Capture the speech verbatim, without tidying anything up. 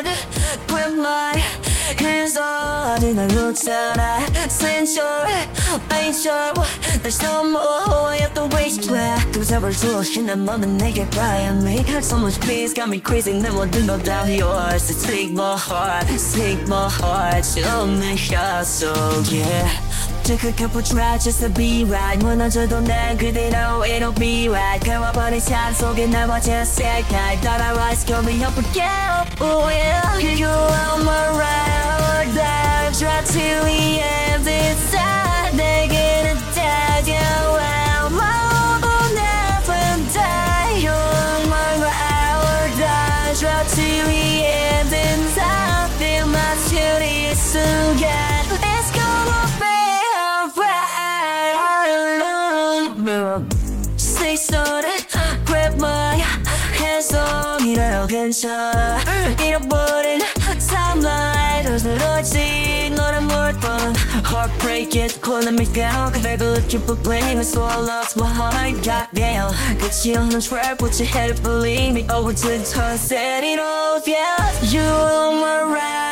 sword with my hands on in the roots that I censure. I ain't sure there's no more I have to waste where who's ever in the moment they get by on me. So much peace got me crazy never do no doubt yours. It's take my heart, take my heart show me how so yeah. Took a couple tries just to be right 무너져도 난 그대로 it'll be right 깨워버린 삶 속에 나와 just say I thought I was coming up again. Oh yeah, you are my ride I try to the end inside 내게는 다가와 my will never die. You're my ride I try to the end inside feel my beauty 순간 it's gonna be Say sorry, grab my hands on 이래요 괜찮아 잃어버린 timeline 어스러지 너를 몰던 Heartbreak it calling me down 그대가 keep a blame so I lost my heart goddamn 끝이 없는 trap but you had to believe me over to the sunset it all yeah you are my right